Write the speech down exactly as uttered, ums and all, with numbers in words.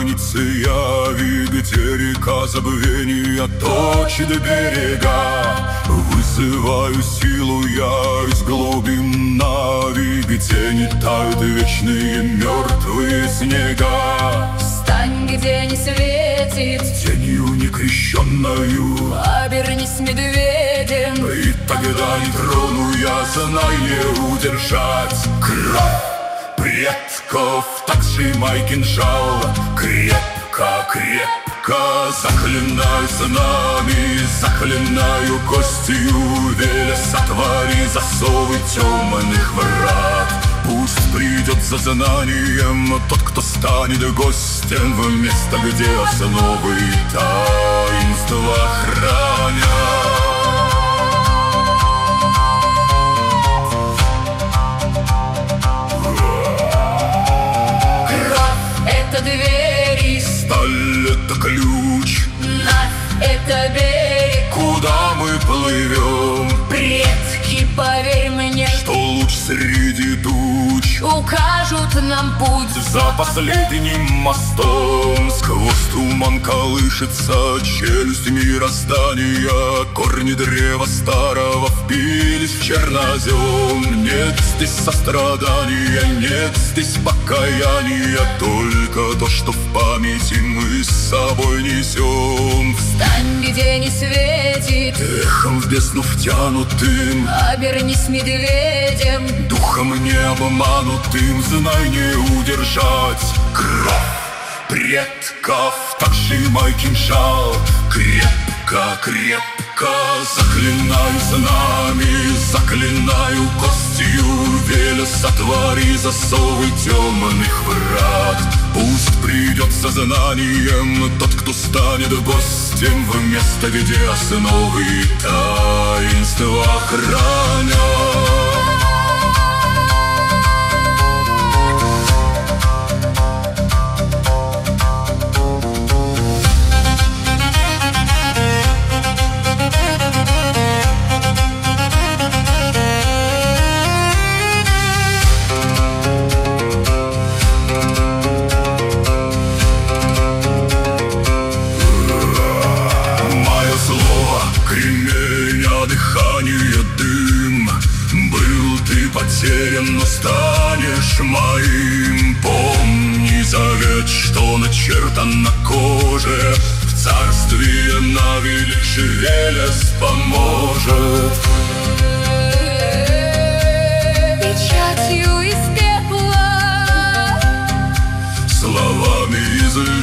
границы яви, где река забвения точит берега. Вызываю силу я из глубин Нави, где не тают вечные мертвые снега. Встань, где не светит Тенью некрещенною обернись медведем, и тогда не трону я, знай, не удержать кровь предков. Так сжимай кинжал крепко, крепко. Заклинаю знами, заклинаю костью, веля сотвори засовы темных врат. Пусть придет за знанием тот, кто станет гостем в место, где основы таинства хранят. Двери, сталь — это ключ, Навь — это берег, куда мы плывем. Предки, поверь мне, что луч среди туч укажут нам путь. За последним мостом сквозь туман колышется челюсть мироздания. Корни древа старого впились в чернозем. Нет здесь сострадания, нет здесь покаяния, только то, что в памяти мы с собой несем. Встань, где не светит, эхом в бездну втянутым обернись медведем, духом не обманутым, знай, не удержать кровь предков. Так сжимай кинжал крепко, крепко. Заклинаю знами, заклинаю костью, веля сотвори засовы темных врат. Пусть придет со знанием тот, кто станет гостем в место, где основы таинства хранят. Кремень, а дыхание дым. Был ты потерян, но станешь моим. Помни завет, что начертан на коже. В царстве Нави лишь Велес поможет. Печатью из пепла, словами из